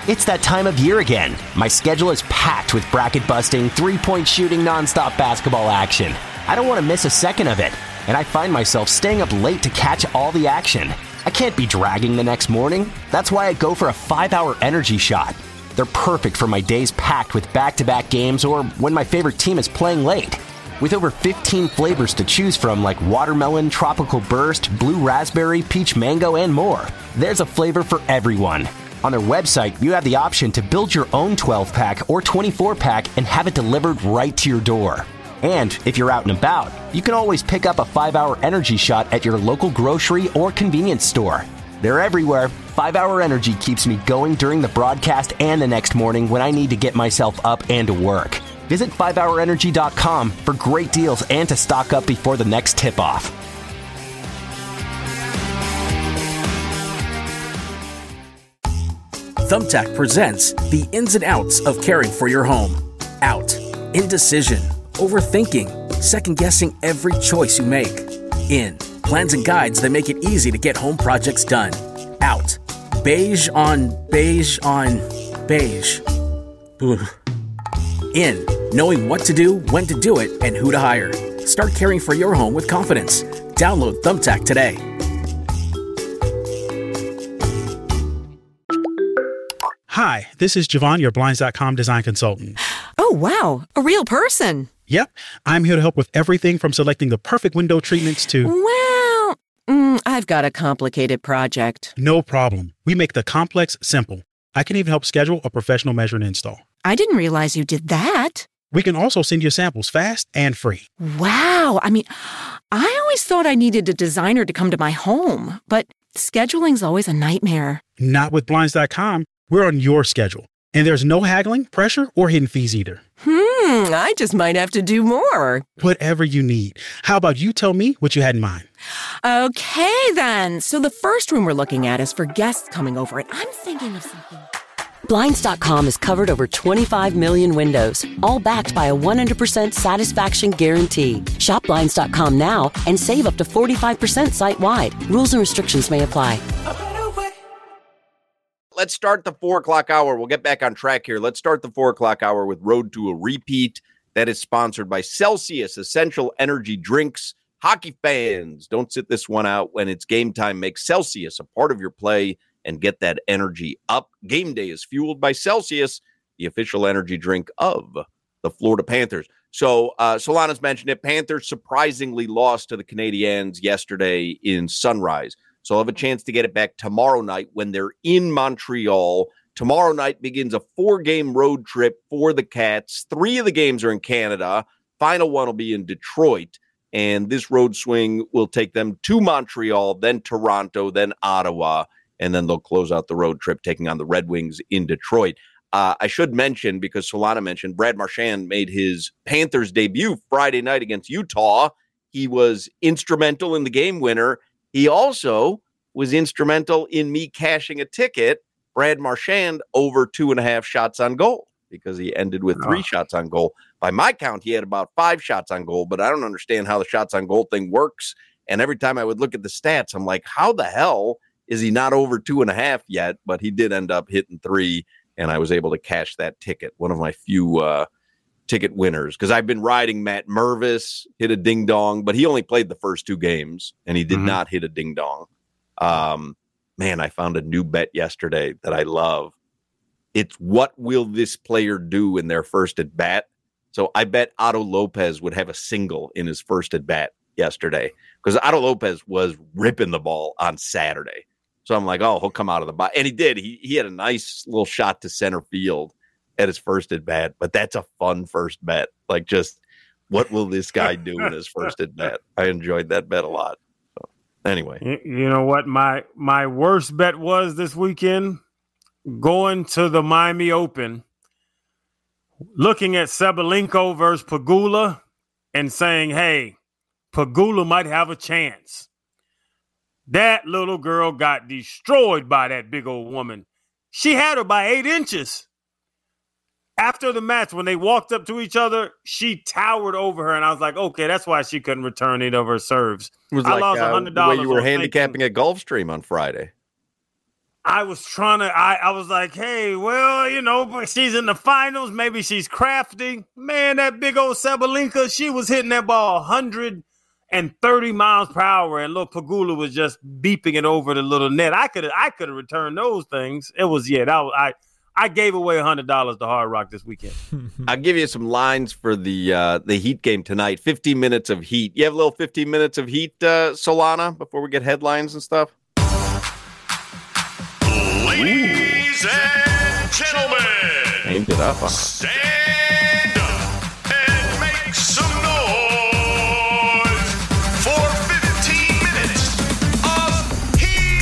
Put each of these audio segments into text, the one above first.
It's that time of year again. My schedule is packed with bracket-busting, three-point shooting, nonstop basketball action. I don't want to miss a second of it, and I find myself staying up late to catch all the action. I can't be dragging the next morning. That's why I go for a 5-hour energy shot. They're perfect for my days packed with back-to-back games or when my favorite team is playing late. With over 15 flavors to choose from like watermelon, tropical burst, blue raspberry, peach mango, and more, there's a flavor for everyone. On their website, you have the option to build your own 12-pack or 24-pack and have it delivered right to your door. And if you're out and about, you can always pick up a 5-hour energy shot at your local grocery or convenience store. They're everywhere. 5-hour energy keeps me going during the broadcast and the next morning when I need to get myself up and to work. Visit 5hourenergy.com for great deals and to stock up before the next tip-off. Thumbtack presents the ins and outs of caring for your home. Out. Indecision. Overthinking. Second-guessing every choice you make. In. Plans and guides that make it easy to get home projects done. Out. Beige on beige on beige. Ugh. In. Knowing what to do, when to do it, and who to hire. Start caring for your home with confidence. Download Thumbtack today. Hi, this is Javon, your Blinds.com design consultant. Oh, wow. A real person. Yep. I'm here to help with everything from selecting the perfect window treatments to... Well, I've got a complicated project. No problem. We make the complex simple. I can even help schedule a professional measure and install. I didn't realize you did that. We can also send you samples fast and free. Wow. I always thought I needed a designer to come to my home, but scheduling's always a nightmare. Not with Blinds.com. We're on your schedule. And there's no haggling, pressure, or hidden fees either. I just might have to do more. Whatever you need. How about you tell me what you had in mind? Okay, then. So the first room we're looking at is for guests coming over, and I'm thinking of something. Blinds.com has covered over 25 million windows, all backed by a 100% satisfaction guarantee. Shop Blinds.com now and save up to 45% site-wide. Rules and restrictions may apply. Let's start the 4 o'clock hour. We'll get back on track here. Let's start the 4 o'clock hour with Road to a Repeat. That is sponsored by Celsius Essential Energy Drinks. Hockey fans, don't sit this one out when it's game time. Make Celsius a part of your play and get that energy up. Game day is fueled by Celsius, the official energy drink of the Florida Panthers. So Solana's mentioned it. Panthers surprisingly lost to the Canadiens yesterday in Sunrise. So I'll have a chance to get it back tomorrow night when they're in Montreal. Tomorrow night begins a 4-game road trip for the Cats. 3 of the games are in Canada. Final one will be in Detroit. And this road swing will take them to Montreal, then Toronto, then Ottawa. And then they'll close out the road trip taking on the Red Wings in Detroit. I should mention, because Solana mentioned, Brad Marchand made his Panthers debut Friday night against Utah. He was instrumental in the game winner. He also was instrumental in me cashing a ticket, Brad Marchand, over 2.5 shots on goal, because he ended with 3 shots on goal. By my count, he had about 5 shots on goal, but I don't understand how the shots on goal thing works. And every time I would look at the stats, I'm like, how the hell is he not over 2.5 yet? But he did end up hitting 3, and I was able to cash that ticket. One of my few ticket winners, because I've been riding Matt Mervis, hit a ding dong, but he only played the first 2 games and he did not hit a ding dong. Man, I found a new bet yesterday that I love. It's what will this player do in their first at bat? So I bet Otto Lopez would have a single in his first at bat yesterday, because Otto Lopez was ripping the ball on Saturday. So I'm like, oh, he'll come out of the box. And he did. He had a nice little shot to center field at his first at bat, but that's a fun first bet. Like, just what will this guy do in his first at bat? I enjoyed that bet a lot. So anyway, you know what my worst bet was this weekend? Going to the Miami Open, looking at Sabalenka versus Pegula, and saying, "Hey, Pegula might have a chance." That little girl got destroyed by that big old woman. She had her by 8 inches. After the match, when they walked up to each other, she towered over her, and I was like, okay, that's why she couldn't return any of her serves. It was I like lost $100. the way you were handicapping at Gulfstream on Friday. I was trying to, I was like, hey, well, but she's in the finals. Maybe she's crafty. Man, that big old Sabalenka, she was hitting that ball 130 miles per hour, and little Pegula was just beeping it over the little net. I could have returned those things. It was, I gave away $100 to Hard Rock this weekend. I'll give you some lines for the Heat game tonight. 15 minutes of Heat. You have a little 15 minutes of Heat, Solana, before we get headlines and stuff? Ladies and gentlemen, aimed it up. Stand up and make some noise for 15 minutes of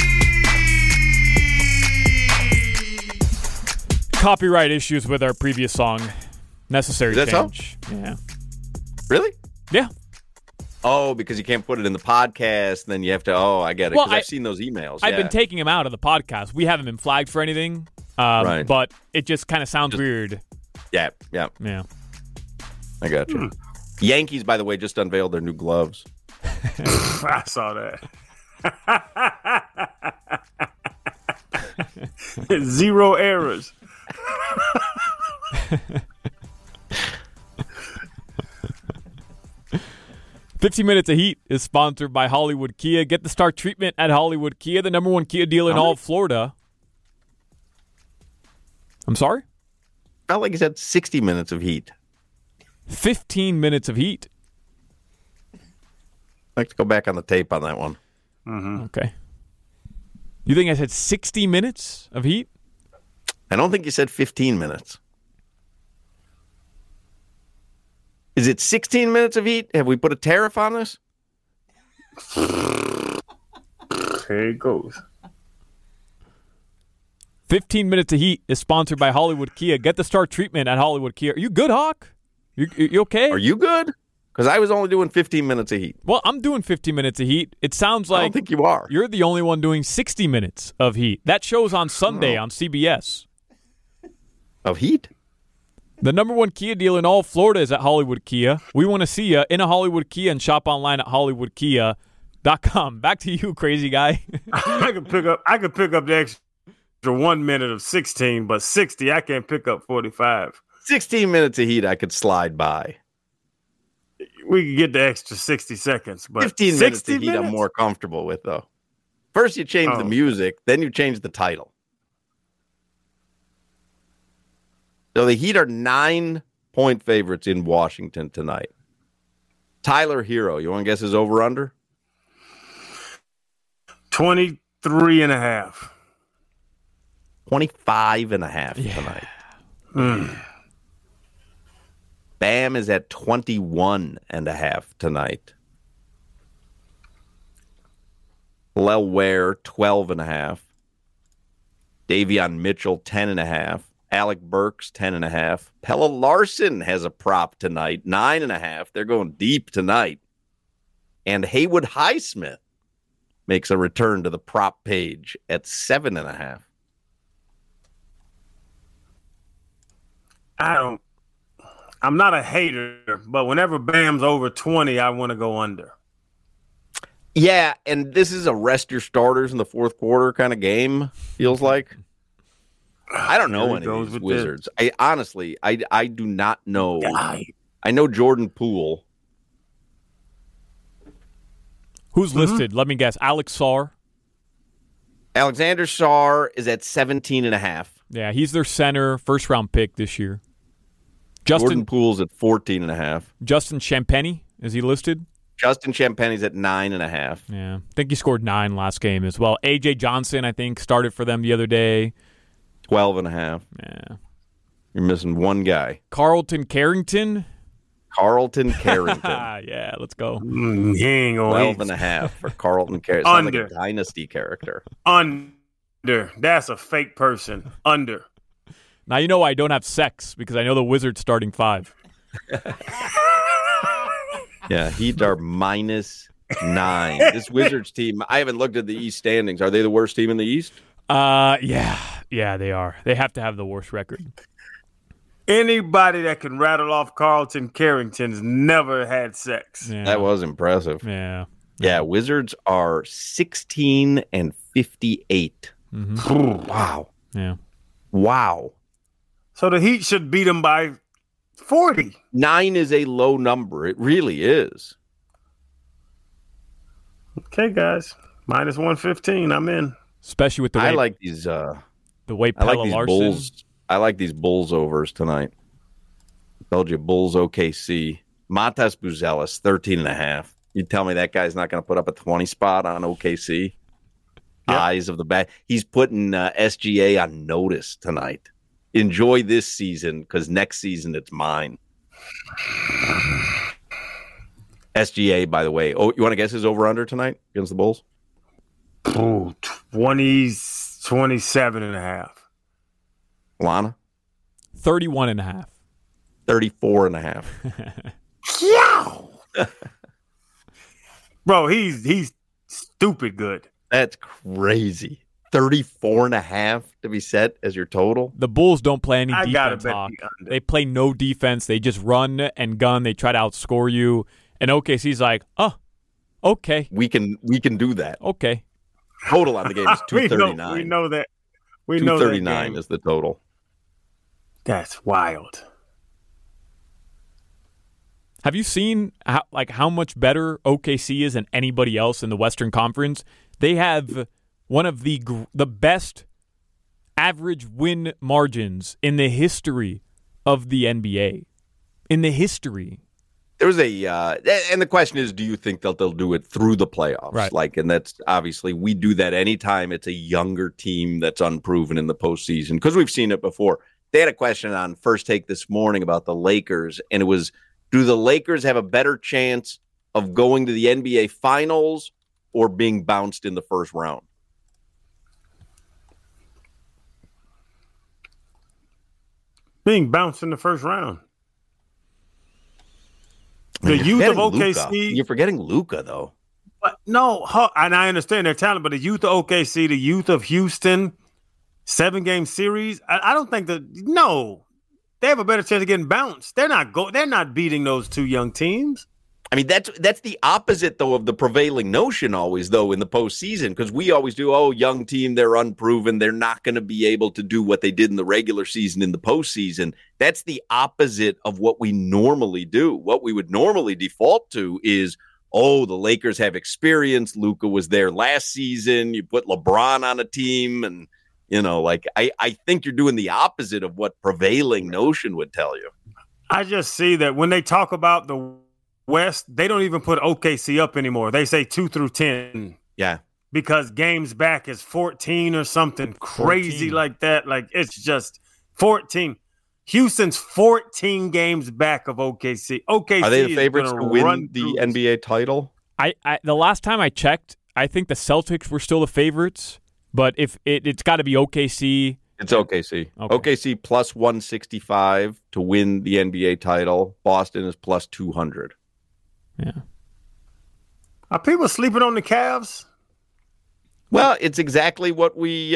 Heat. Copyright issues with our previous song. Necessary change. So? Yeah. Really? Yeah. Oh, because you can't put it in the podcast, and then you have to. Oh, I get it. Because I've seen those emails. I've been taking them out of the podcast. We haven't been flagged for anything, right. But it just kind of sounds weird. Yeah. I got you. Yankees, by the way, just unveiled their new gloves. I saw that. 0 errors. 15 Minutes of Heat is sponsored by Hollywood Kia. Get the star treatment at Hollywood Kia, the #1 Kia dealer in all of Florida. I'm sorry? Felt like he said 60 minutes of Heat. 15 minutes of Heat. I'd like to go back on the tape on that one. Mm-hmm. Okay. You think I said 60 minutes of Heat? I don't think you said 15 minutes. Is it 16 minutes of Heat? Have we put a tariff on this? Here it goes. 15 Minutes of Heat is sponsored by Hollywood Kia. Get the star treatment at Hollywood Kia. Are you good, Hawk? You okay? Are you good? Because I was only doing 15 minutes of Heat. Well, I'm doing 15 minutes of Heat. It sounds like I don't think you are. You're the only one doing 60 minutes of Heat. That show's on Sunday on CBS. Of Heat? The #1 Kia dealer in all of Florida is at Hollywood Kia. We want to see you in a Hollywood Kia and shop online at hollywoodkia.com. Back to you, crazy guy. I could pick up the extra 1 minute of 16, but 60 I can't pick up 45. 16 minutes of Heat I could slide by. We could get the extra 60 seconds, but 15 minutes of Heat I'm more comfortable with, though. First you change the music, then you change the title. So the Heat are 9-point favorites in Washington tonight. Tyler Hero, you want to guess his over-under? 23.5. 25.5 tonight. Bam is at 21.5 tonight. Lel Ware, 12.5. Davion Mitchell, 10.5. Alec Burks, 10.5. Pella Larson has a prop tonight, 9.5. They're going deep tonight. And Haywood Highsmith makes a return to the prop page at 7.5. I'm not a hater, but whenever Bam's over 20, I want to go under. Yeah, and this is a rest your starters in the fourth quarter kind of game, feels like. I don't know any of these Wizards. I honestly do not know. I know Jordan Poole. Who's listed? Let me guess. Alex Sarr. Alexander Sarr is at 17.5. Yeah, he's their center, first-round pick this year. Jordan Poole's at 14.5. Justin Champagnie, is he listed? Justin Champagnie's at 9.5. Yeah, I think he scored 9 last game as well. A.J. Johnson, I think, started for them the other day. 12.5. Yeah. You're missing one guy. Carlton Carrington. Yeah, let's go. He ain't going 12.5 for Carlton Carrington. Sounds like a dynasty character. Under. That's a fake person. Under. Now you know why I don't have sex, because I know the Wizards starting 5. Yeah, Heat are -9. This Wizards team, I haven't looked at the East standings. Are they the worst team in the East? Yeah, they are. They have to have the worst record. Anybody that can rattle off Carlton Carrington's never had sex. Yeah. That was impressive. Yeah. Yeah, Wizards are 16-58 Wow. Yeah. Wow. So the Heat should beat them by 40. 9 is a low number. It really is. Okay, guys. Minus 115. I'm in. Especially with the way I like these. the way I like Pella these Larson. Bulls. I like these Bulls overs tonight. Told you, Bulls OKC. Matas Buzelis, 13.5. You tell me that guy's not going to put up a 20 spot on OKC? Yep. Eyes of the back. He's putting SGA on notice tonight. Enjoy this season because next season it's mine. SGA, by the way. Oh, you want to guess his over-under tonight against the Bulls? 27.5. Lana? 31.5. 34.5. Bro, he's stupid good. That's crazy. 34.5 to be set as your total. The Bulls don't play any I gotta defense, bet Hawk. the under. They play no defense. They just run and gun. They try to outscore you. And OKC's like, oh, okay. We can do that. Okay. Total on the game is 239. we know that. We know that 239 game. is the total. That's wild. Have you seen how much better OKC is than anybody else in the Western Conference? They have one of the best average win margins in the history of the NBA. In the history. There was and the question is, do you think that they'll do it through the playoffs? Right. And that's obviously, we do that anytime it's a younger team that's unproven in the postseason because we've seen it before. They had a question on First Take this morning about the Lakers, and it was, do the Lakers have a better chance of going to the NBA Finals or being bounced in the first round? Being bounced in the first round. The youth of OKC. Luka. You're forgetting Luka, though. But no, and I understand their talent, but the youth of OKC, the youth of Houston, 7-game series. I don't think they have a better chance of getting bounced. They're not beating those two young teams. I mean, that's the opposite, though, of the prevailing notion always, though, in the postseason, because we always do, young team, they're unproven. They're not going to be able to do what they did in the regular season in the postseason. That's the opposite of what we normally do. What we would normally default to is, the Lakers have experience. Luka was there last season. You put LeBron on a team, and, I think you're doing the opposite of what prevailing notion would tell you. I just see that when they talk about the West, they don't even put OKC up anymore. They say 2 through 10. Yeah. Because games back is 14 or something crazy like that. Like, it's just 14. Houston's 14 games back of OKC. OKC are they the favorites to win the through NBA title? The last time I checked, I think the Celtics were still the favorites, but if it's got to be OKC. It's OKC. Okay. OKC plus 165 to win the NBA title. Boston is plus 200. Yeah. Are people sleeping on the Cavs? Well, it's exactly what we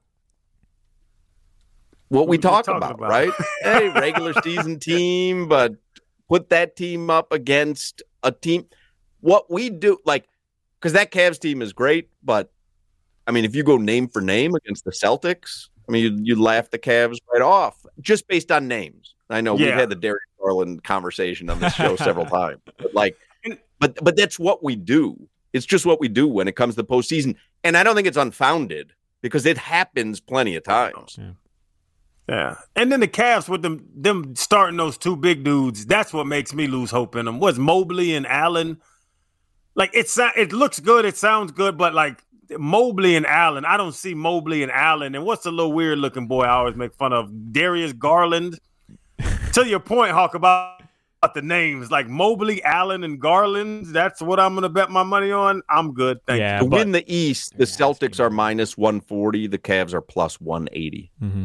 talk about, right? Hey, regular season team, but put that team up against a team. What we do, because that Cavs team is great, but I mean, if you go name for name against the Celtics, I mean, you laugh the Cavs right off just based on names. I know we've had the Darius Garland conversation on this show several times, but that's what we do. It's just what we do when it comes to the postseason, and I don't think it's unfounded because it happens plenty of times. Yeah, and then the Cavs with them starting those two big dudes, that's what makes me lose hope in them. What's Mobley and Allen? It looks good, it sounds good, but Mobley and Allen, I don't see Mobley and Allen. And what's the little weird looking boy I always make fun of? Darius Garland. To your point, Hawk, about the names, like Mobley, Allen, and Garland, that's what I'm going to bet my money on. I'm good. Thank you. To win the East, the Celtics are minus 140. The Cavs are plus 180. Mm-hmm.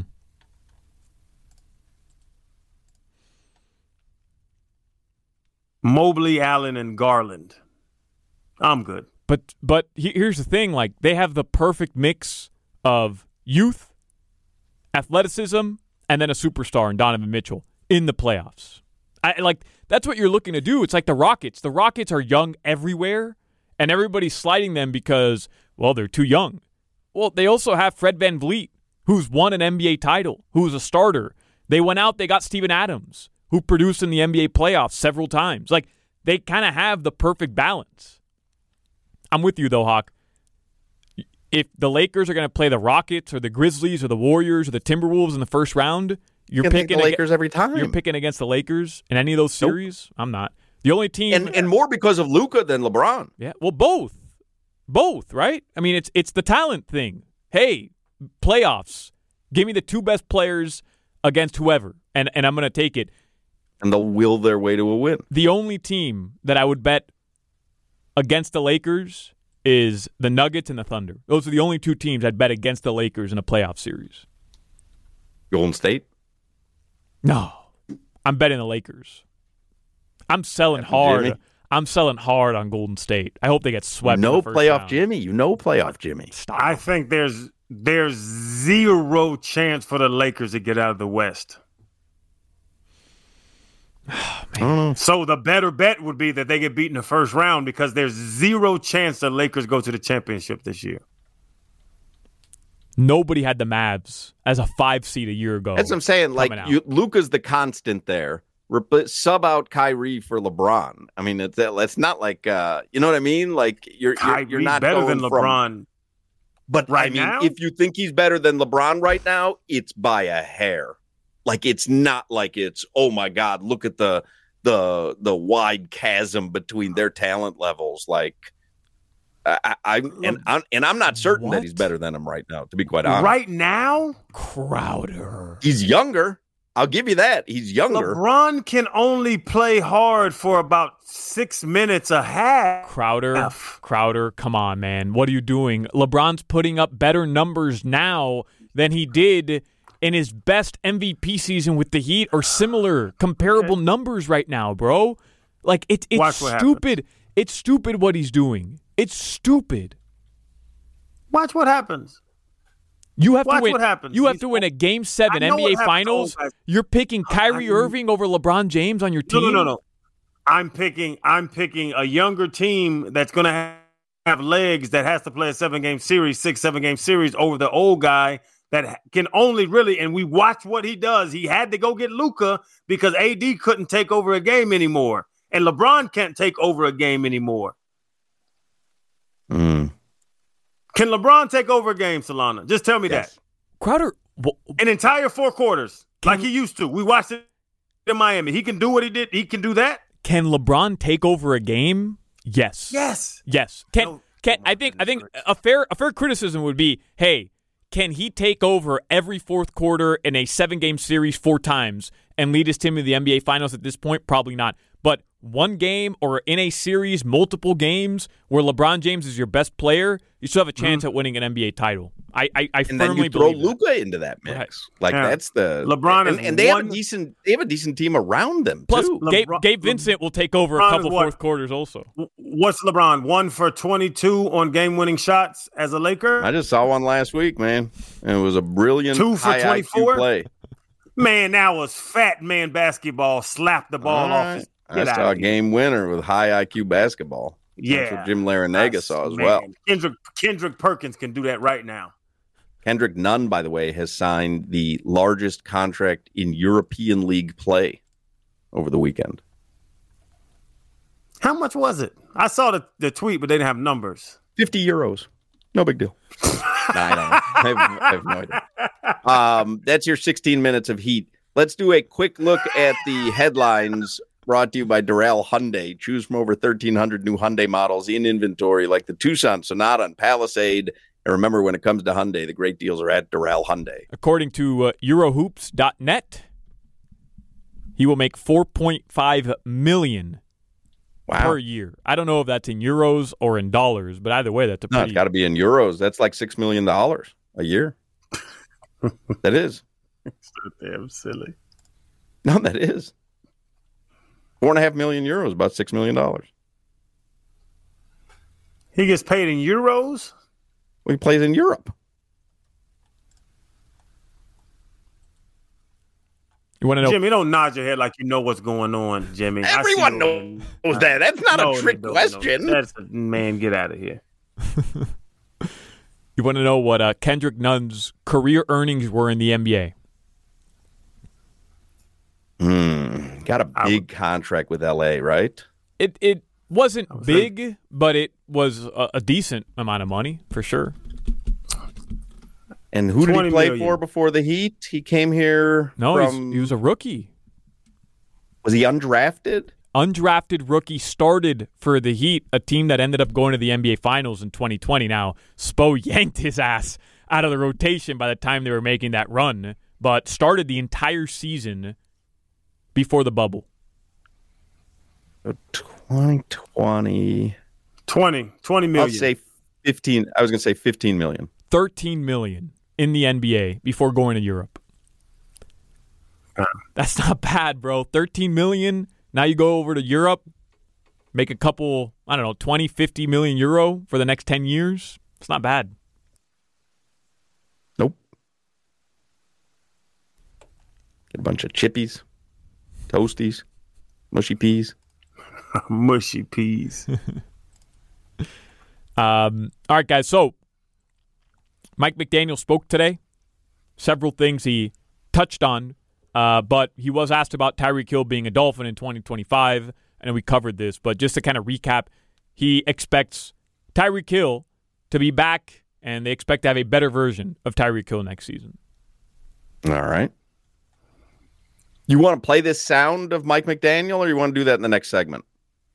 Mobley, Allen, and Garland. I'm good. But here's the thing, they have the perfect mix of youth, athleticism, and then a superstar in Donovan Mitchell in the playoffs. That's what you're looking to do. It's like the Rockets. The Rockets are young everywhere, and everybody's sliding them because, they're too young. Well, they also have Fred VanVleet, who's won an NBA title, who's a starter. They went out, they got Steven Adams, who produced in the NBA playoffs several times. Like, they kind of have the perfect balance. I'm with you, though, Hawk. If the Lakers are going to play the Rockets or the Grizzlies or the Warriors or the Timberwolves in the first round, you're picking the Lakers every time. You're picking against the Lakers in any of those series? Nope. I'm not. The only team... And more because of Luka than LeBron. Yeah, well, both. Both, right? I mean, it's the talent thing. Hey, playoffs. Give me the two best players against whoever, and I'm going to take it. And they'll will their way to a win. The only team that I would bet against the Lakers is the Nuggets and the Thunder. Those are the only two teams I'd bet against the Lakers in a playoff series. Golden State? No. I'm betting the Lakers. I'm selling hard. Jimmy? I'm selling hard on Golden State. I hope they get swept. No in the first playoff round. Jimmy. Playoff Jimmy. Stop. I think there's zero chance for the Lakers to get out of the West. So the better bet would be that they get beat in the first round because there's zero chance the Lakers go to the championship this year. Nobody had the Mavs as a 5 seed a year ago. That's what I'm saying. Like, Luka's the constant there. Sub out Kyrie for LeBron. I mean, it's not like you know what I mean. Like you're not better going than LeBron. But right I mean, now, if you think he's better than LeBron right now, it's by a hair. Like it's not like it's, oh my God, look at the wide chasm between their talent levels. Like I'm not certain that he's better than him right now, to be quite honest. Right now, Crowder. He's younger. I'll give you that. He's younger. LeBron can only play hard for about 6 minutes a half. Crowder, come on, man. What are you doing? LeBron's putting up better numbers now than he did in his best MVP season with the Heat, or similar comparable numbers right now, bro. Like it's stupid. It's stupid what he's doing. It's stupid. Watch what happens. You have to win. What happens. You have to win a Game 7 NBA Finals. You're picking Kyrie Irving over LeBron James on your team. No. I'm picking a younger team that's going to have legs that has to play a 7-game series, 7-game series over the old guy that can only really. And we watch what he does. He had to go get Luka because AD couldn't take over a game anymore, and LeBron can't take over a game anymore. Can LeBron take over a game, Solana? Just tell me that. Crowder, an entire 4 quarters, like he used to. We watched it in Miami. He can do what he did. He can do that. Can LeBron take over a game? Yes. Can I think a fair criticism would be, hey, can he take over every fourth quarter in a 7-game series 4 times and lead his team to the NBA Finals at this point? Probably not. But one game or in a series, multiple games where LeBron James is your best player, you still have a chance at winning an NBA title. I and firmly then you throw believe Luka into that mix. Right. Like that's the LeBron, and they have a decent team around them. Plus, too. Gabe Vincent will take over LeBron a couple fourth quarters also. What's LeBron? 1 for 22 on game-winning shots as a Laker? I just saw one last week, man. And it was a brilliant 2 for 24 play. Man, that was fat man basketball. Slapped the ball off. I saw a game winner with high IQ basketball. Yeah, that's what Jim Larinaga saw as well. Kendrick Perkins can do that right now. Kendrick Nunn, by the way, has signed the largest contract in European League play over the weekend. How much was it? I saw the tweet, but they didn't have numbers. 50 euros. No big deal. I don't know. I have no idea. That's your 16 minutes of heat. Let's do a quick look at the headlines brought to you by Doral Hyundai. Choose from over 1,300 new Hyundai models in inventory, like the Tucson, Sonata, and Palisade. And remember, when it comes to Hyundai, the great deals are at Doral Hyundai. According to Eurohoops.net, he will make $4.5 million per year. I don't know if that's in euros or in dollars, but either way, that's a pretty... it's got to be in euros. That's like $6 million a year. That is. It's so damn silly. No, that is. 4.5 million euros, about $6 million. He gets paid in euros? Well, he plays in Europe. You want to know? Jimmy, don't nod your head like you know what's going on, Jimmy. Everyone knows that. That's not a trick question. That's man, get out of here. You want to know what Kendrick Nunn's career earnings were in the NBA? Got a big contract with LA, right? It wasn't big, but it was a decent amount of money for sure. And who did he play million. for before the Heat? He came here. No, he was a rookie. Was he undrafted? Undrafted rookie, started for the Heat, a team that ended up going to the NBA Finals in 2020. Now, Spo yanked his ass out of the rotation by the time they were making that run, but started the entire season before the bubble. 2020. 20 million. I'll say 15. I was going to say 15 million. 13 million in the NBA before going to Europe. That's not bad, bro. 13 million. Now you go over to Europe, make a couple, 20, 50 million euro for the next 10 years. It's not bad. Nope. Get a bunch of chippies, toasties, mushy peas. Mushy peas. All right, guys. So Mike McDaniel spoke today. Several things he touched on. But he was asked about Tyreek Hill being a Dolphin in 2025, and we covered this. But just to kind of recap, he expects Tyreek Hill to be back, and they expect to have a better version of Tyreek Hill next season. All right. You want to play this sound of Mike McDaniel, or you want to do that in the next segment?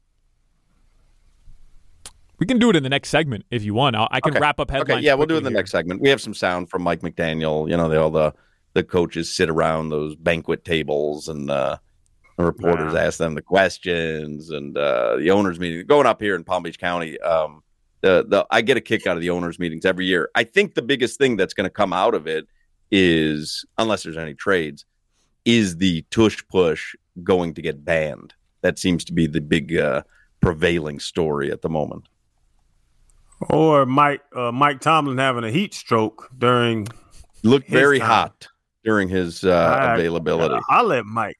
We can do it in the next segment if you want. I can wrap up headlines. Okay, yeah, we'll do it in the here. next segment. We have some sound from Mike McDaniel. You know, all the coaches sit around those banquet tables, and the reporters ask them the questions, and the owners meeting going up here in Palm Beach County. I get a kick out of the owners meetings every year. I think the biggest thing that's going to come out of it is, unless there's any trades, is the tush push going to get banned. That seems to be the big prevailing story at the moment. Or Mike Tomlin having a heat stroke during. Looked very time. hot during his availability. I'll let Mike.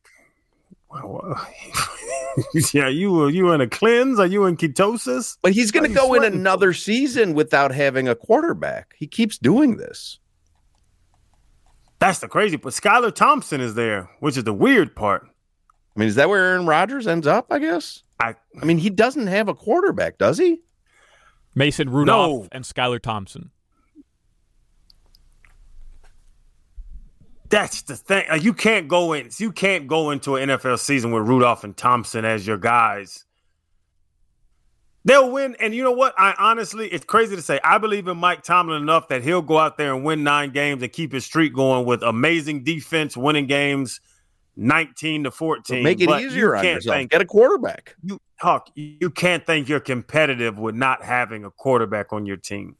Yeah, you in a cleanse? Are you in ketosis? But he's going to go in another season without having a quarterback. He keeps doing this. That's the crazy. But Skylar Thompson is there, which is the weird part. I mean, is that where Aaron Rodgers ends up, I guess? I mean, he doesn't have a quarterback, does he? Mason Rudolph and Skylar Thompson. That's the thing. You can't go into an NFL season with Rudolph and Thompson as your guys. They'll win. And you know what? It's crazy to say. I believe in Mike Tomlin enough that he'll go out there and win 9 games and keep his streak going with amazing defense, winning games 19-14. So make it easier on yourself. Get a quarterback. You can't think you're competitive with not having a quarterback on your team.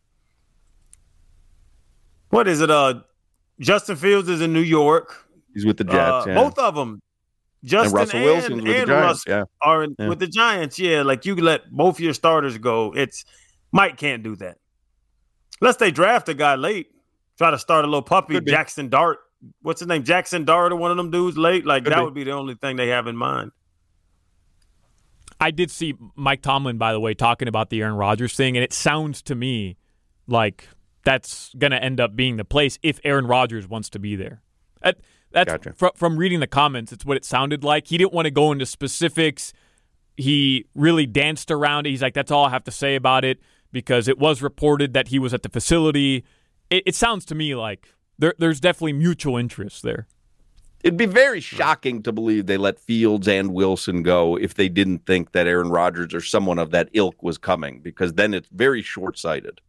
What is it? Justin Fields is in New York. He's with the Jets. Both of them. Justin and Russell Wilson's with the Giants. Russ are with the Giants. Yeah, like you let both your starters go. Mike can't do that. Unless they draft a guy late. Try to start a little puppy, Jackson Dart. What's his name? Jackson Dart or one of them dudes late? Like that would be the only thing they have in mind. I did see Mike Tomlin, by the way, talking about the Aaron Rodgers thing, and it sounds to me like that's going to end up being the place if Aaron Rodgers wants to be there. That's gotcha. From reading the comments, it's what it sounded like. He didn't want to go into specifics. He really danced around it. He's like, that's all I have to say about it, because it was reported that he was at the facility. It sounds to me like there's definitely mutual interest there. It'd be very shocking to believe they let Fields and Wilson go if they didn't think that Aaron Rodgers or someone of that ilk was coming, because then it's very short-sighted.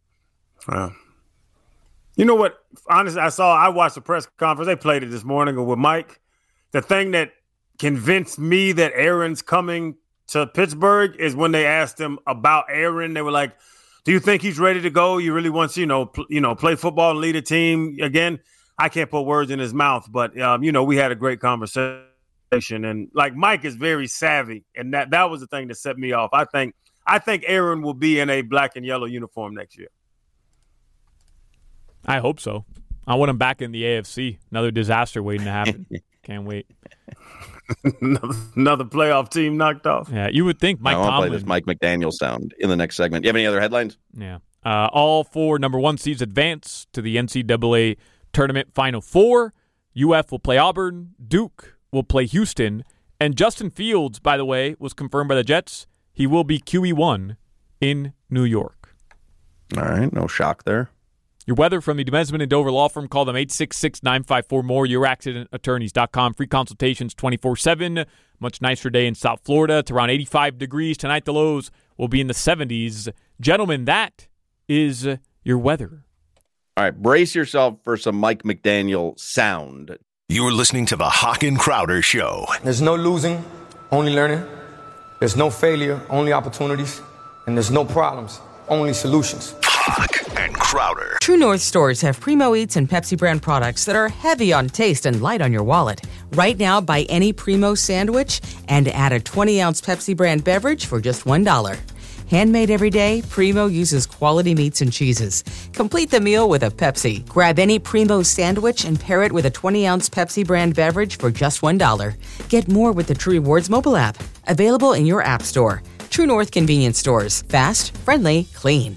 You know what? Honestly, I watched the press conference. They played it this morning with Mike. The thing that convinced me that Aaron's coming to Pittsburgh is when they asked him about Aaron. They were like, do you think he's ready to go? You really wants, play football and lead a team again? I can't put words in his mouth, but, we had a great conversation. And, like, Mike is very savvy, and that was the thing that set me off. I think Aaron will be in a black and yellow uniform next year. I hope so. I want him back in the AFC. Another disaster waiting to happen. Can't wait. Another playoff team knocked off. Yeah, you would think Mike Tomlin. Tomlin. Play this Mike McDaniel sound in the next segment. You have any other headlines? Yeah. All 4 number 1 seeds advance to the NCAA Tournament Final Four. UF will play Auburn. Duke will play Houston. And Justin Fields, by the way, was confirmed by the Jets. He will be QE1 in New York. All right, no shock there. Your weather from the Demesman and Dover Law Firm. Call them 866-954-MORE. YourAccidentAttorneys.com. Free consultations 24/7. Much nicer day in South Florida. It's around 85 degrees. Tonight the lows will be in the 70s. Gentlemen, that is your weather. All right, brace yourself for some Mike McDaniel sound. You're listening to the Hawk and Crowder Show. There's no losing, only learning. There's no failure, only opportunities. And there's no problems, only solutions. Hawk and Crowder. True North stores have Primo Eats and Pepsi brand products that are heavy on taste and light on your wallet. Right now, buy any Primo sandwich and add a 20-ounce Pepsi brand beverage for just $1. Handmade every day, Primo uses quality meats and cheeses. Complete the meal with a Pepsi. Grab any Primo sandwich and pair it with a 20-ounce Pepsi brand beverage for just $1. Get more with the True Rewards mobile app. Available in your app store. True North convenience stores. Fast, friendly, clean.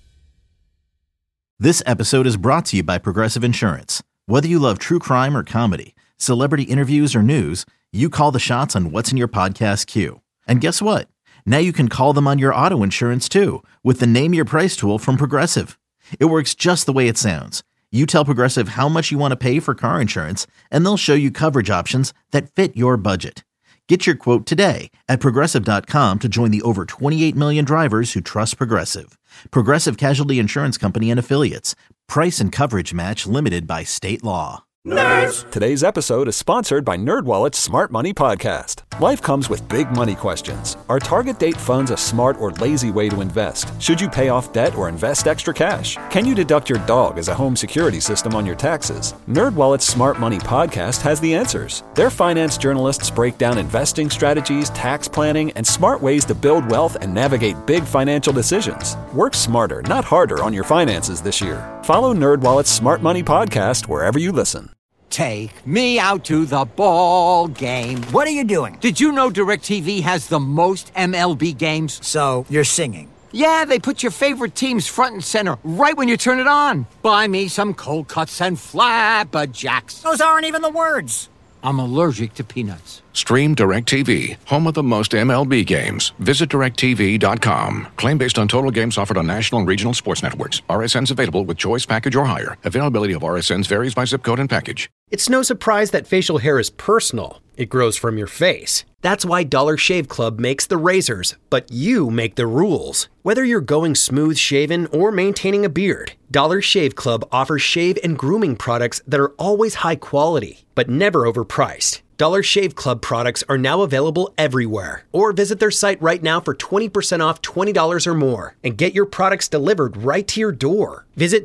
This episode is brought to you by Progressive Insurance. Whether you love true crime or comedy, celebrity interviews or news, you call the shots on what's in your podcast queue. And guess what? Now you can call them on your auto insurance too with the Name Your Price tool from Progressive. It works just the way it sounds. You tell Progressive how much you want to pay for car insurance, and they'll show you coverage options that fit your budget. Get your quote today at Progressive.com to join the over 28 million drivers who trust Progressive. Progressive Casualty Insurance Company and Affiliates. Price and coverage match limited by state law. Nerds! Today's episode is sponsored by NerdWallet's Smart Money Podcast. Life comes with big money questions. Are target date funds a smart or lazy way to invest? Should you pay off debt or invest extra cash? Can you deduct your dog as a home security system on your taxes? NerdWallet's Smart Money Podcast has the answers. Their finance journalists break down investing strategies, tax planning, and smart ways to build wealth and navigate big financial decisions. Work smarter, not harder on your finances this year. Follow NerdWallet's Smart Money Podcast wherever you listen. Take me out to the ball game. What are you doing? Did you know DirecTV has the most MLB games? So, you're singing. Yeah, they put your favorite teams front and center right when you turn it on. Buy me some cold cuts and flapjacks. Those aren't even the words. I'm allergic to peanuts. Stream DirecTV, home of the most MLB games. Visit DirecTV.com. Claim based on total games offered on national and regional sports networks. RSNs available with choice package or higher. Availability of RSNs varies by zip code and package. It's no surprise that facial hair is personal. It grows from your face. That's why Dollar Shave Club makes the razors, but you make the rules. Whether you're going smooth shaven or maintaining a beard, Dollar Shave Club offers shave and grooming products that are always high quality, but never overpriced. Dollar Shave Club products are now available everywhere. Or visit their site right now for 20% off $20 or more and get your products delivered right to your door. Visit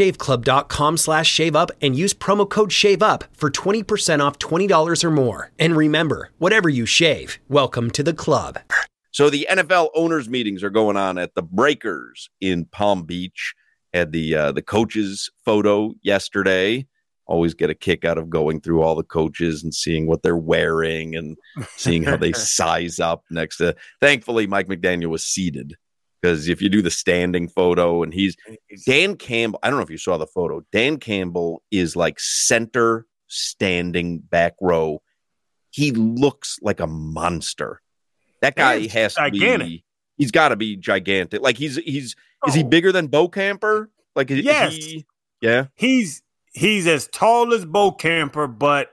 dollarshaveclub.com/shaveup and use promo code SHAVEUP for 20% off $20 or more. And remember, whatever you shave, welcome to the club. So the NFL owners meetings are going on at the Breakers in Palm Beach. Had the coaches photo yesterday. Always get a kick out of going through all the coaches and seeing what they're wearing and seeing how they size up next to. Thankfully, Mike McDaniel was seated, because if you do the standing photo and he's Dan Campbell, I don't know if you saw the photo. Dan Campbell is like center standing back row. He looks like a monster. That guy has to be. He's got to be gigantic. Like is he bigger than Bo Camper? Like yes, yeah. He's as tall as Bo Camper, but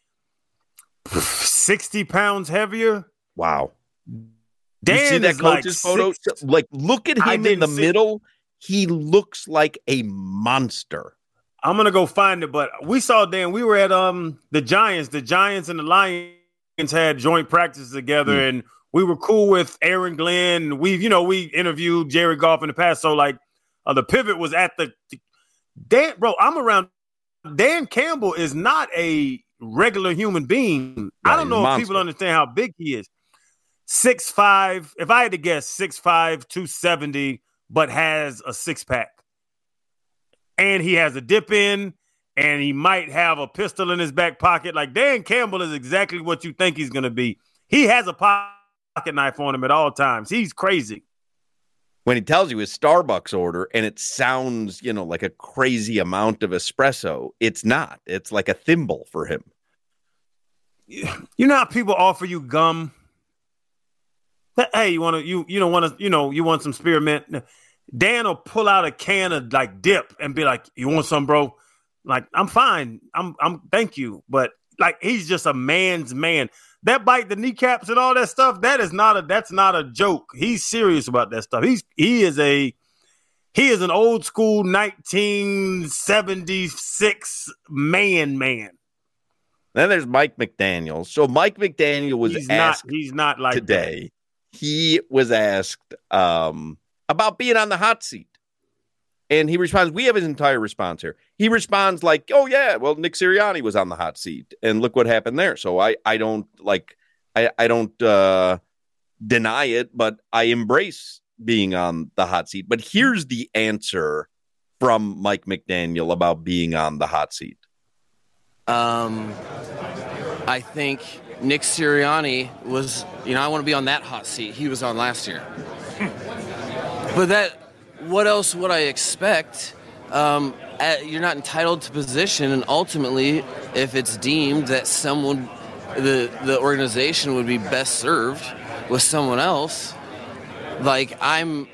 60 pounds heavier. Wow. Dan, you see that coach's photo? Like, look at him in the middle. He looks like a monster. I'm going to go find it, but we saw Dan. We were at the Giants. The Giants and the Lions had joint practices together, and we were cool with Aaron Glenn. We interviewed Jerry Goff in the past, so like the pivot was at the Dan. Bro, I'm around. Dan Campbell is not a regular human being. Yeah, I don't know if people understand how big he is. 6'5", if I had to guess, 6'5", 270, but has a six-pack. And he has a dip in, and he might have a pistol in his back pocket. Like, Dan Campbell is exactly what you think he's going to be. He has a pocket knife on him at all times. He's crazy. when he tells you his Starbucks order and it sounds, like a crazy amount of espresso, it's not. It's like a thimble for him. You know how people offer you gum? Hey, you want some spearmint? Dan will pull out a can of like dip and be like, "You want some, bro?" Like, I'm fine. I'm thank you. But like, he's just a man's man. That bite the kneecaps and all that stuff, that's not a joke. He's serious about that stuff. He is an old school 1976 man. Then there's Mike McDaniel. So Mike McDaniel was asked he's not like today. That. He was asked about being on the hot seat. And he responds, we have his entire response here. He responds like, oh, yeah, well, Nick Sirianni was on the hot seat. And look what happened there. So I don't deny it, but I embrace being on the hot seat. But here's the answer from Mike McDaniel about being on the hot seat. I think Nick Sirianni was, I want to be on that hot seat he was on last year. But what else would I expect? You're not entitled to position, and ultimately, if it's deemed that the organization would be best served with someone else, like I'm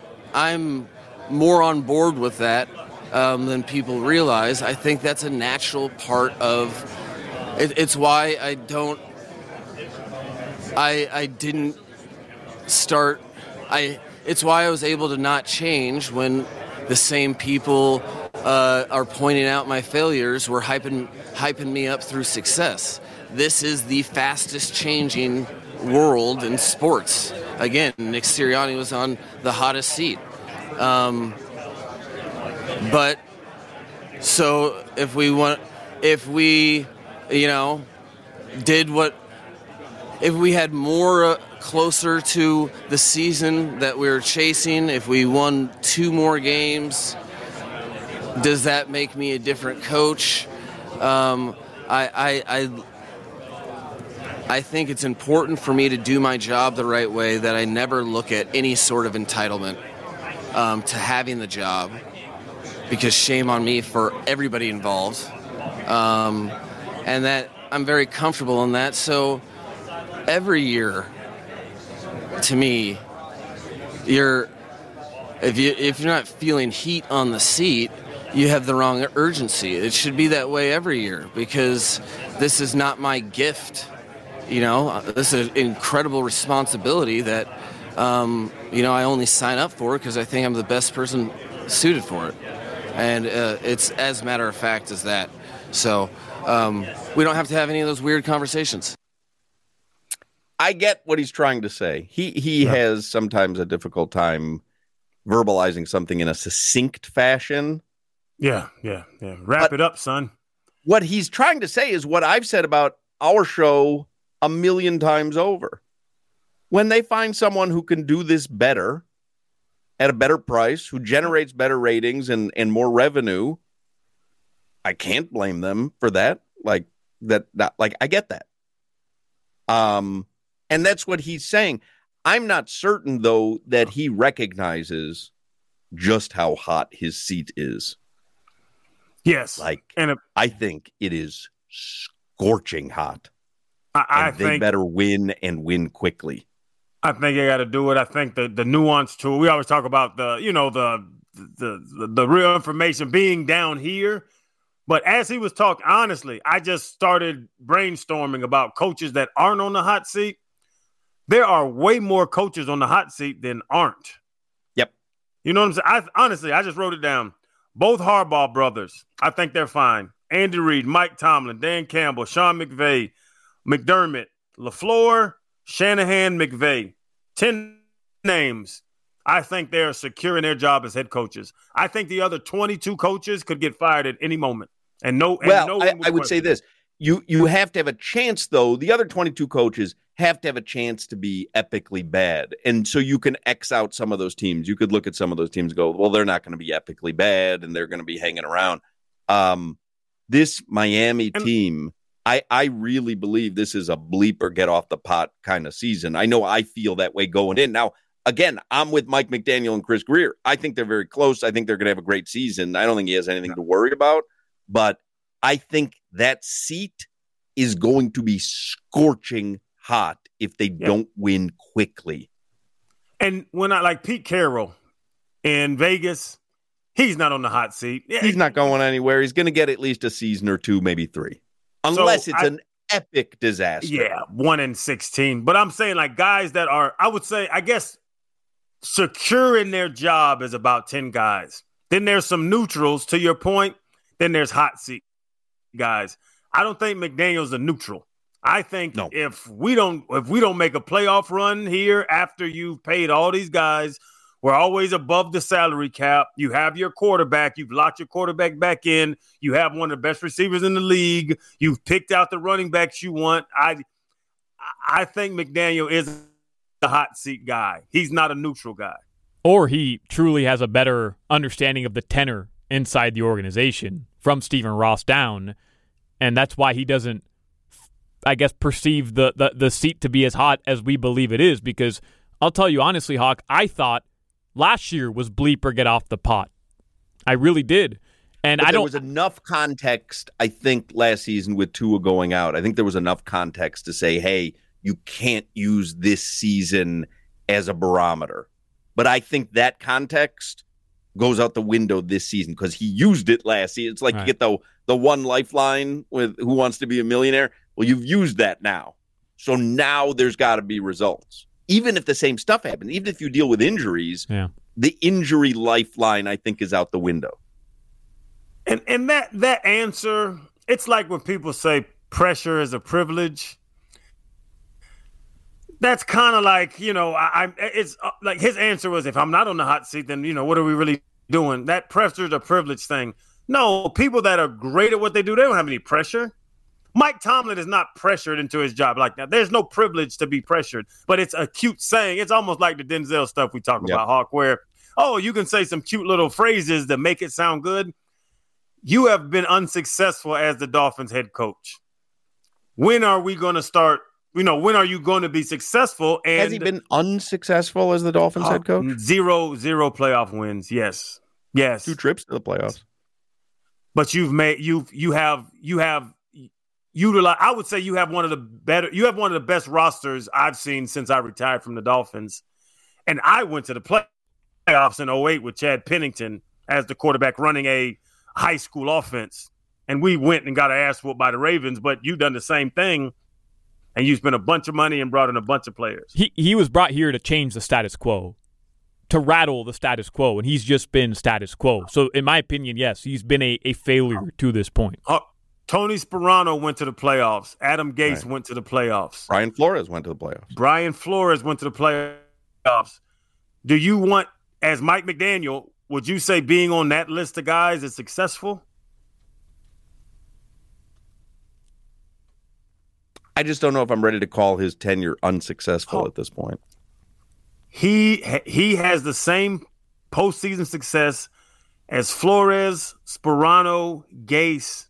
more on board with that than people realize. I think that's a natural part of it. It's why I didn't start. It's why I was able to not change when the same people are pointing out my failures were hyping me up through success. This is the fastest changing world in sports. Again, Nick Sirianni was on the hottest seat. But so if we had more closer to the season that we were chasing, if we won 2 more games, does that make me a different coach? I think it's important for me to do my job the right way, that I never look at any sort of entitlement to having the job, because shame on me for everybody involved. And that I'm very comfortable in that. So every year, to me, if you're not feeling heat on the seat, you have the wrong urgency. It should be that way every year, because this is not my gift. This is an incredible responsibility that, I only sign up for because I think I'm the best person suited for it. And it's as matter of fact as that. So we don't have to have any of those weird conversations. I get what he's trying to say. He has sometimes a difficult time verbalizing something in a succinct fashion. Yeah. Wrap it up, son. What he's trying to say is what I've said about our show 1,000,000 times over. When they find someone who can do this better at a better price, who generates better ratings and more revenue, I can't blame them for that. I get that. And that's what he's saying. I'm not certain, though, that he recognizes just how hot his seat is. Yes. I think it is scorching hot. I think they better win and win quickly. I think they got to do it. I think the nuance to it, we always talk about the real information being down here. But as he was talking, honestly, I just started brainstorming about coaches that aren't on the hot seat. There are way more coaches on the hot seat than aren't. Yep. You know what I'm saying? I just wrote it down. Both Harbaugh brothers, I think they're fine. Andy Reid, Mike Tomlin, Dan Campbell, Sean McVay, McDermott, LaFleur, Shanahan, McVay. 10 names. I think they're secure in their job as head coaches. I think the other 22 coaches could get fired at any moment. I would say this. You have to have a chance, though. The other 22 coaches have to have a chance to be epically bad. And so you can X out some of those teams. You could look at some of those teams and go, well, they're not going to be epically bad and they're going to be hanging around. This Miami team, I really believe this is a bleep or get off the pot kind of season. I know I feel that way going in. Now, again, I'm with Mike McDaniel and Chris Grier. I think they're very close. I think they're going to have a great season. I don't think he has anything to worry about, but I think that seat is going to be scorching hot if they don't win quickly. And when I like Pete Carroll in Vegas, he's not on the hot seat. He's not going anywhere. He's going to get at least a season or two, maybe 3, unless it's an epic disaster. Yeah, 1-16. But I'm saying like guys that are, I would say, I guess, secure in their job is about 10 guys. Then there's some neutrals, to your point. Then there's hot seat guys. I don't think McDaniel's a neutral. I think if we don't make a playoff run here after you've paid all these guys, we're always above the salary cap. You have your quarterback. You've locked your quarterback back in. You have one of the best receivers in the league. You've picked out the running backs you want. I think McDaniel is the hot seat guy. He's not a neutral guy. Or he truly has a better understanding of the tenor inside the organization from Stephen Ross down, and that's why he doesn't, I guess, perceive the seat to be as hot as we believe it is, because I'll tell you honestly, Hawk, I thought last year was bleep or get off the pot. I really did. And there was enough context, I think, last season with Tua going out. I think there was enough context to say, hey, you can't use this season as a barometer. But I think that context goes out the window this season because he used it last season. It's like you get the one lifeline with Who Wants to Be a Millionaire. Well, you've used that now. So now there's got to be results. Even if the same stuff happens, even if you deal with injuries, the injury lifeline, I think, is out the window. And that answer, it's like when people say pressure is a privilege. That's kind of like, it's like his answer was, if I'm not on the hot seat, then, what are we really doing? That pressure is a privilege thing. No, people that are great at what they do, they don't have any pressure. Mike Tomlin is not pressured into his job like that. There's no privilege to be pressured, but it's a cute saying. It's almost like the Denzel stuff we talk about, Hawk, where, you can say some cute little phrases that make it sound good. You have been unsuccessful as the Dolphins head coach. When are we going to start? When are you going to be successful? And has he been unsuccessful as the Dolphins head coach? Zero playoff wins. Yes. 2 trips to the playoffs. But you have utilized. I would say you have one of the best rosters I've seen since I retired from the Dolphins. And I went to the playoffs in 2008 with Chad Pennington as the quarterback running a high school offense. And we went and got our ass whooped by the Ravens, but you've done the same thing. And you spent a bunch of money and brought in a bunch of players. He was brought here to change the status quo, to rattle the status quo, and he's just been status quo. So in my opinion, yes, he's been a failure to this point. Tony Sperano went to the playoffs. Adam Gase went to the playoffs. Brian Flores went to the playoffs. Do you want, as Mike McDaniel, would you say being on that list of guys is successful? I just don't know if I'm ready to call his tenure unsuccessful at this point. He has the same postseason success as Flores, Sperano, Gase.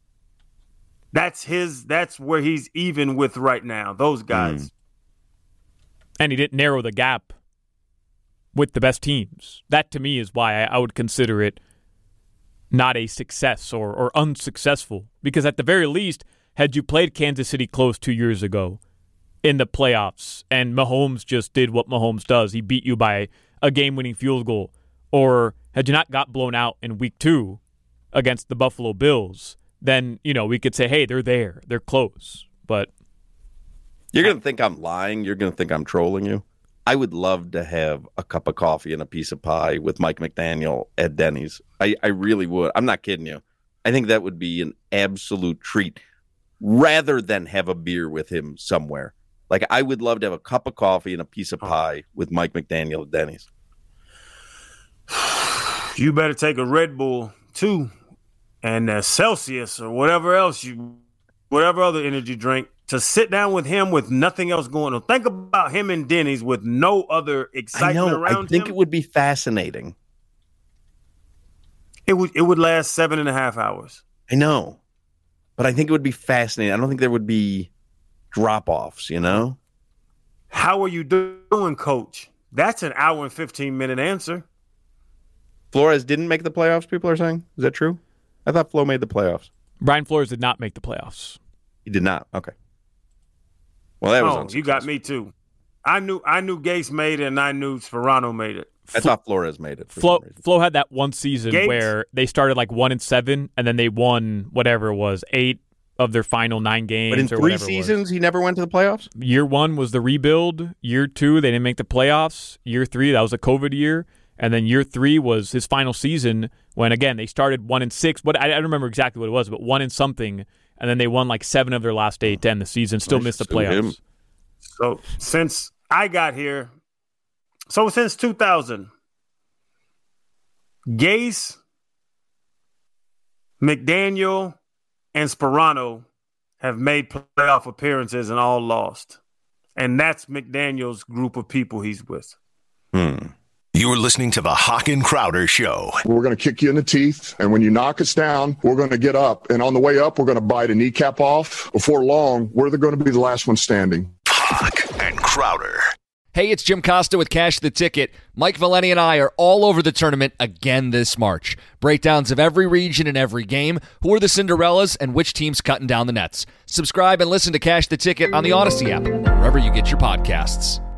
That's where he's even with right now, those guys. And he didn't narrow the gap with the best teams. That, to me, is why I would consider it not a success or unsuccessful. Because at the very least, had you played Kansas City close 2 years ago in the playoffs and Mahomes just did what Mahomes does, he beat you by a game-winning field goal, or had you not got blown out in week 2 against the Buffalo Bills, then, we could say, hey, they're there. They're close. But you're going to think I'm lying. You're going to think I'm trolling you. I would love to have a cup of coffee and a piece of pie with Mike McDaniel at Denny's. I really would. I'm not kidding you. I think that would be an absolute treat rather than have a beer with him somewhere. Like, I would love to have a cup of coffee and a piece of pie with Mike McDaniel at Denny's. You better take a Red Bull, too, and Celsius or whatever other energy drink to sit down with him with nothing else going on. Think about him in Denny's with no other excitement around him. I think it would be fascinating. It would last 7.5 hours. I know. But I think it would be fascinating. I don't think there would be drop-offs, How are you doing, Coach? That's an hour and 15-minute answer. Flores didn't make the playoffs, people are saying? Is that true? I thought Flo made the playoffs. Brian Flores did not make the playoffs. He did not? Okay. Well, that was you got me too. I knew Gase made it, and I knew Sperano made it. I thought Flores made it. Flo had that one season where they started like 1-7, and then they won whatever it was, 8 of their final 9 games. But in 3 seasons, he never went to the playoffs? Year 1 was the rebuild. Year 2, they didn't make the playoffs. Year 3, that was a COVID year. And then year 3 was his final season when, again, they started 1-6. But I don't remember exactly what it was, but 1-something. And then they won like 7 of their last 8 to end the season. Still missed the playoffs. So since I got here, since 2000, Gase, McDaniel, and Sperano have made playoff appearances and all lost. And that's McDaniel's group of people he's with. You're listening to the Hawk and Crowder Show. We're going to kick you in the teeth, and when you knock us down, we're going to get up. And on the way up, we're going to bite a kneecap off. Before long, we're going to be the last one standing. Hawk and Crowder. Hey, it's Jim Costa with Cash the Ticket. Mike Valeni and I are all over the tournament again this March. Breakdowns of every region and every game, who are the Cinderellas, and which team's cutting down the nets. Subscribe and listen to Cash the Ticket on the Odyssey app, wherever you get your podcasts.